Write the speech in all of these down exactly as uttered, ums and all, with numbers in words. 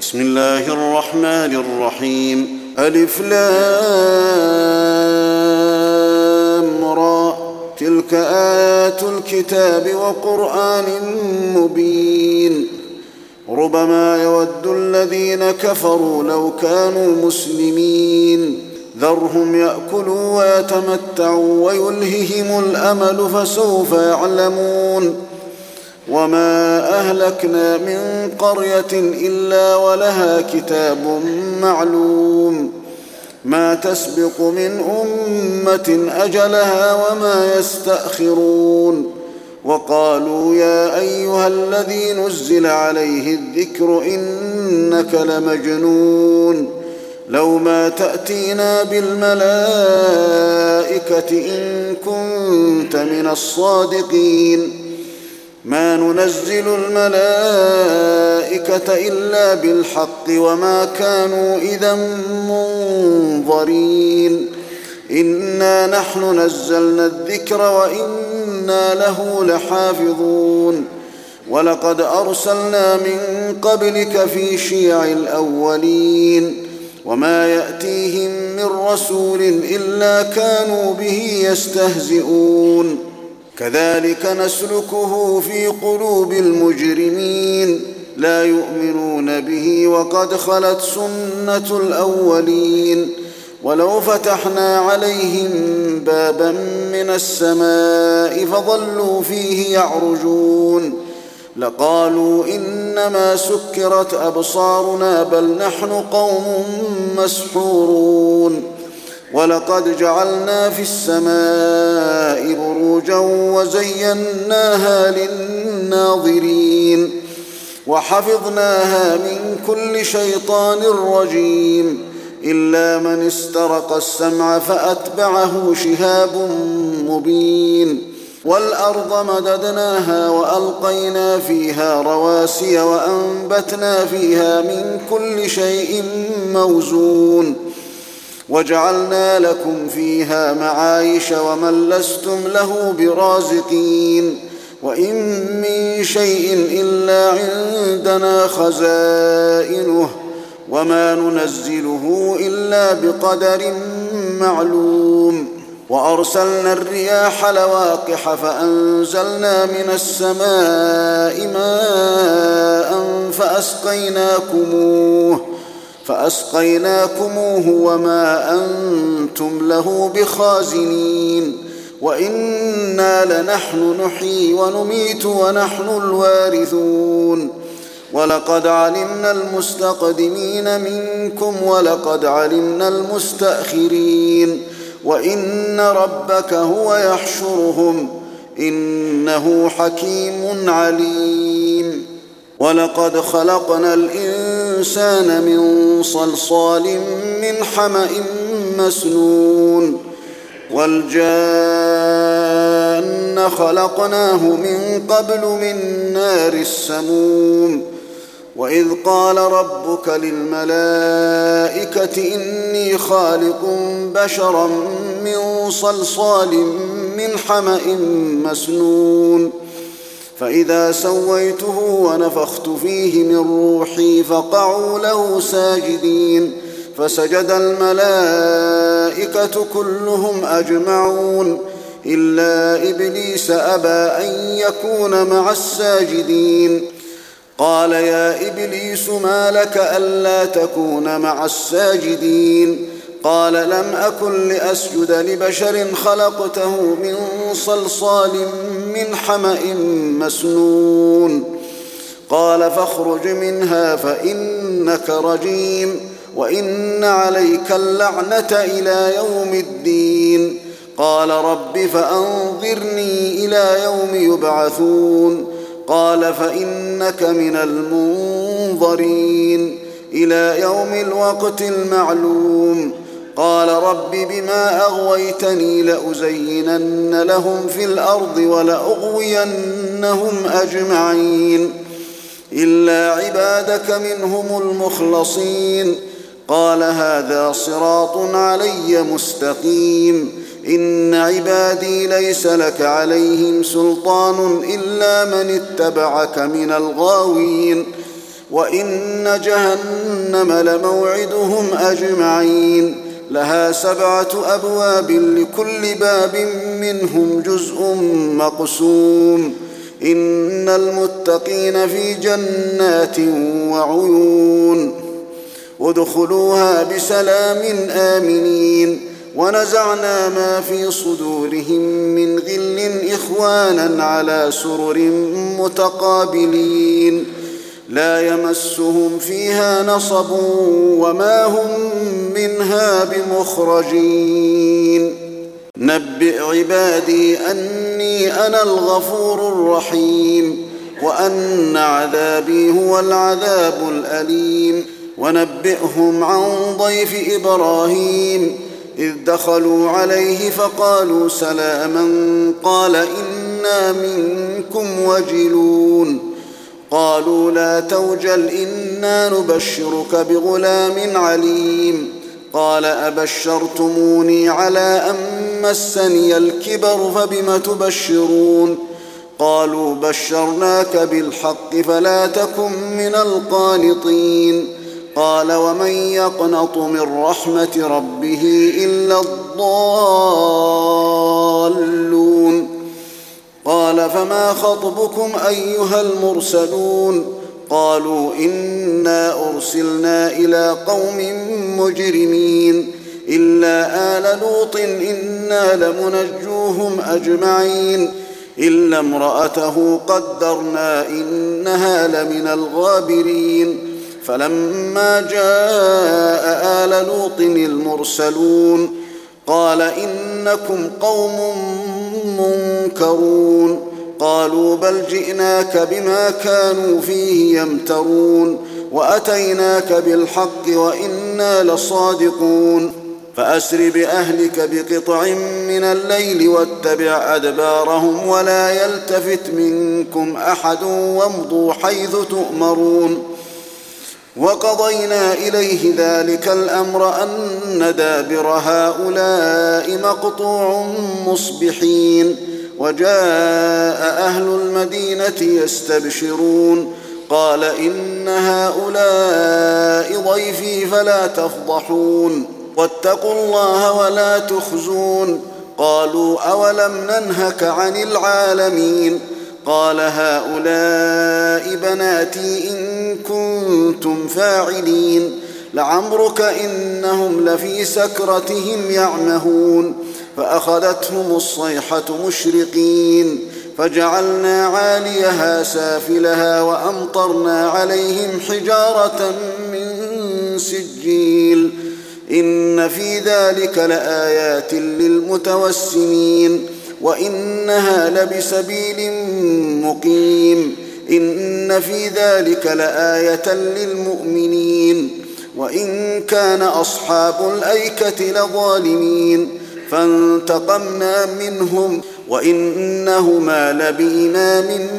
بسم الله الرحمن الرحيم. ألف لام را، تلك آيات الكتاب وقرآن مبين. ربما يود الذين كفروا لو كانوا مسلمين، ذرهم يأكلوا ويتمتعوا ويلههم الأمل فسوف يعلمون. وما أهلكنا من قرية إلا ولها كتاب معلوم، ما تسبق من أمة أجلها وما يستأخرون. وقالوا يا أيها الذي نزل عليه الذكر إنك لمجنون، لو ما تأتينا بالملائكة إن كنت من الصادقين. ما ننزل الملائكة إلا بالحق وما كانوا إذا منظرين. إنا نحن نزلنا الذكر وإنا له لحافظون. ولقد أرسلنا من قبلك في شيع الأولين، وما يأتيهم من رسول إلا كانوا به يستهزئون. كذلك نسلكه في قلوب المجرمين، لا يؤمنون به وقد خلت سنة الأولين. ولو فتحنا عليهم بابا من السماء فظلوا فيه يعرجون لقالوا إنما سكرت أبصارنا بل نحن قوم مسحورون. ولقد جعلنا في السماء بروجا وزيناها للناظرين، وحفظناها من كل شيطان رجيم إلا من استرق السمع فأتبعه شهاب مبين. والأرض مددناها وألقينا فيها رواسي وأنبتنا فيها من كل شيء موزون، وجعلنا لكم فيها معايش ومن لستم له برازقين. وإن من شيء إلا عندنا خزائنه وما ننزله إلا بقدر معلوم. وأرسلنا الرياح لواقح فأنزلنا من السماء ماء فأسقيناكموه فأسقيناكموه وما أنتم له بخازنين. وإنا لنحن نحيي ونميت ونحن الوارثون. ولقد علمنا المستقدمين منكم ولقد علمنا المستأخرين. وإن ربك هو يحشرهم إنه حكيم عليم. ولقد خلقنا الإنسان من صلصال من حمأ مسنون. والجان خلقناه من قبل من نار السموم. وإذ قال ربك للملائكة إني خالق بشرا من صلصال من حمأ مسنون، فإذا سويته ونفخت فيه من روحي فقعوا له ساجدين. فسجد الملائكة كلهم أجمعون إلا إبليس أبى أن يكون مع الساجدين. قال يا إبليس ما لك ألا تكون مع الساجدين؟ قال لم أكن لأسجد لبشر خلقته من صلصال من حمأ مسنون. قال فاخرج منها فإنك رجيم وإن عليك اللعنة إلى يوم الدين. قال رب فأنظرني إلى يوم يبعثون. قال فإنك من المنظرين إلى يوم الوقت المعلوم. قال رب بما أغويتني لأزينن لهم في الأرض ولأغوينهم أجمعين إلا عبادك منهم المخلصين. قال هذا صراط علي مستقيم. إن عبادي ليس لك عليهم سلطان إلا من اتبعك من الغاوين. وإن جهنم جهنم لموعدهم أجمعين لها سبعة أبواب لكل باب منهم جزء مقسوم إن المتقين في جنات وعيون ادخلوها بسلام آمنين ونزعنا ما في صدورهم من غل إخوانا على سرر متقابلين لا يمسهم فيها نصب وما هم منها بمخرجين نبئ عبادي أني أنا الغفور الرحيم وأن عذابي هو العذاب الأليم ونبئهم عن ضيف إبراهيم إذ دخلوا عليه فقالوا سلاما قال إنا منكم وجلون قالوا لا توجل إنا نبشرك بغلام عليم قال أبشرتموني على أن مسني الكبر فبم تبشرون قالوا بشرناك بالحق فلا تكن من القانطين قال ومن يقنط من رحمة ربه إلا الضالون قال فما خطبكم أيها المرسلون قالوا إنا أرسلنا إلى قوم مجرمين إلا آل لوط إنا لمنجوهم أجمعين إلا امرأته قدرنا إنها لمن الغابرين فلما جاء آل لوط المرسلون قال إنكم قوم منكرون قالوا بل جئناك بما كانوا فيه يمترون وأتيناك بالحق وإنا لصادقون فأسر بأهلك بقطع من الليل واتبع أدبارهم ولا يلتفت منكم أحد وامضوا حيث تؤمرون وقضينا إليه ذلك الأمر أن دابر هؤلاء مقطوع مصبحين وجاء أهل المدينة يستبشرون قال إن هؤلاء ضيفي فلا تفضحون واتقوا الله ولا تخزون قالوا أولم ننهك عن العالمين قال هؤلاء بناتي إن كنتم فاعلين لعمرك إنهم لفي سكرتهم يعمهون فأخذتهم الصيحة مشرقين فجعلنا عاليها سافلها وأمطرنا عليهم حجارة من سجيل إن في ذلك لآيات للمتوسمين وإنها لبسبيل مقيم إن في ذلك لآية للمؤمنين وإن كان أصحاب الأيكة لظالمين فانتقمنا منهم وإنهما لبإمام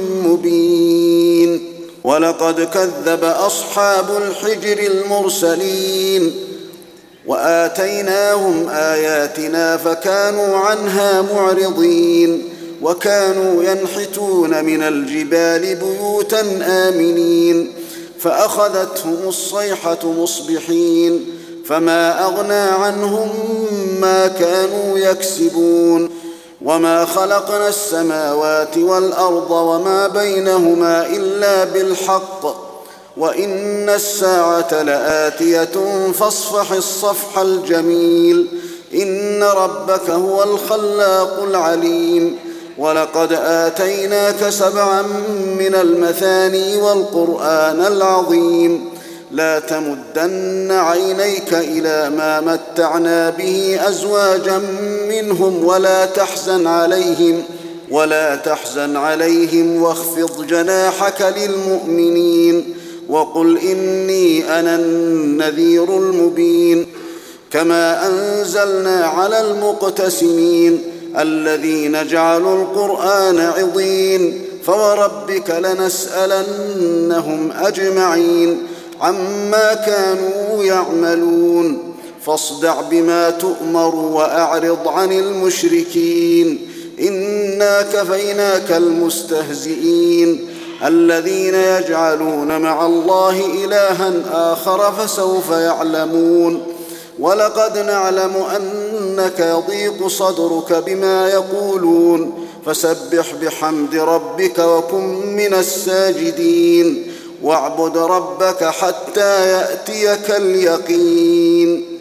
مبين ولقد كذب أصحاب الحجر المرسلين وآتيناهم آياتنا فكانوا عنها معرضين وكانوا ينحتون من الجبال بيوتا آمنين فأخذتهم الصيحة مصبحين فما أغنى عنهم ما كانوا يكسبون وما خلقنا السماوات والأرض وما بينهما إلا بالحق وإن الساعة لآتية فاصفح الصفح الجميل إن ربك هو الخلاق العليم ولقد آتيناك سبعا من المثاني والقرآن العظيم لا تمدن عينيك إلى ما متعنا به أزواجا منهم ولا تحزن عليهم ولا تحزن عليهم واخفض جناحك للمؤمنين وقل إني أنا النذير المبين كما أنزلنا على المقتسمين الذين جعلوا القرآن عضين فوربك لنسألنهم أجمعين عما كانوا يعملون فاصدع بما تؤمر وأعرض عن المشركين إنا كفيناك المستهزئين الذين يجعلون مع الله إلها آخر فسوف يعلمون ولقد نعلم أنك يضيق صدرك بما يقولون فسبح بحمد ربك وكن من الساجدين واعبد ربك حتى يأتيك اليقين